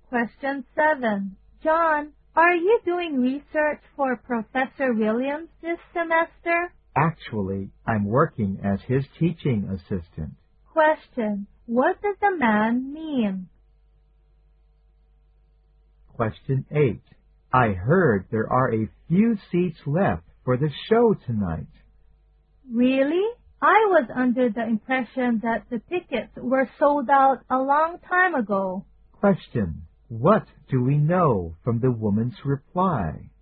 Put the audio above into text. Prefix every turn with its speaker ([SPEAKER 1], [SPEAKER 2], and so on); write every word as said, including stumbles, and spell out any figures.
[SPEAKER 1] Question seven. John, are you doing research for Professor Williams this semester?
[SPEAKER 2] Actually, I'm working as his teaching assistant.
[SPEAKER 1] Question. What does the man mean?
[SPEAKER 2] Question eight. I heard there are a few seats left for the show tonight.
[SPEAKER 1] Really? I was under the impression that the tickets were sold out a long time ago.
[SPEAKER 2] Question. What do we know from the woman's reply?